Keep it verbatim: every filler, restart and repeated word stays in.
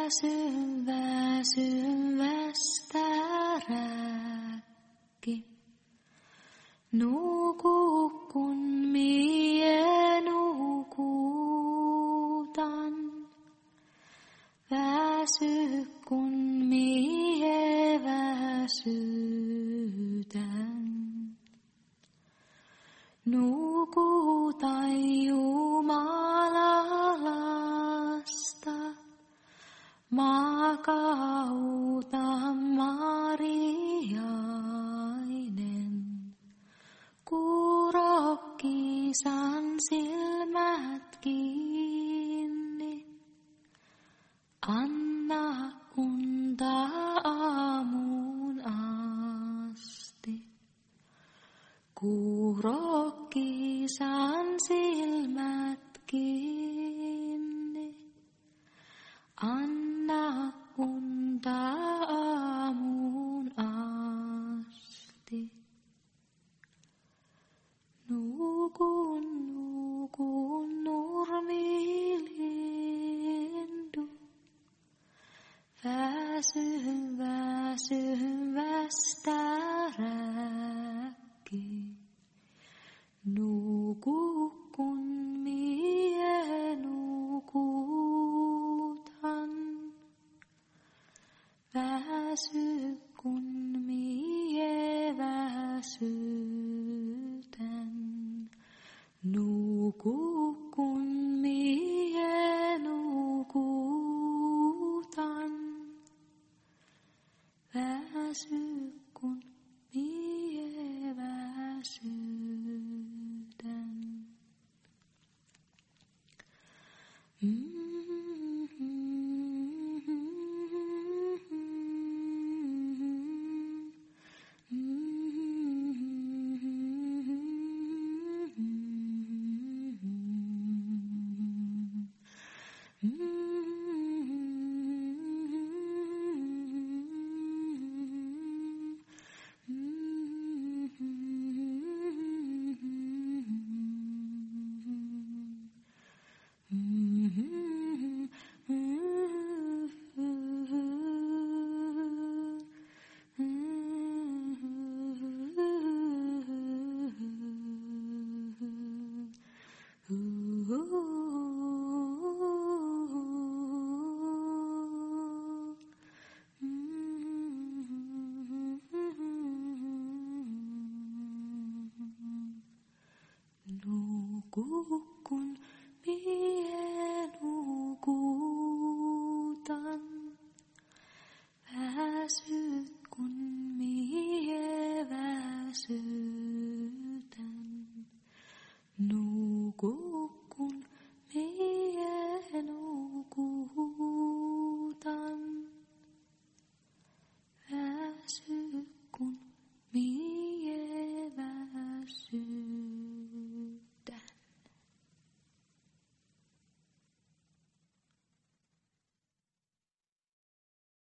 Väsyn, väsyn västäräkki. Nuku kun mie nukutan. Väsy kun mie väsytän. Nukutai Jumalalasta. Makauta Mariainen, kurokkisan silmät kiinni. Anna unta aamuun asti, kurokkisan silmät kiinni. Anna unta aamuun asti. Nukun, nukun nurmilindu. Väsyn, väsyn västäräkki. Nuku kun mie nukutan. Väsy kun mie väsytän. Nuku kun mie nukutan. Väsy kun mie väsytän. Mm. Nuku kun mie nukutan. Väsyt kun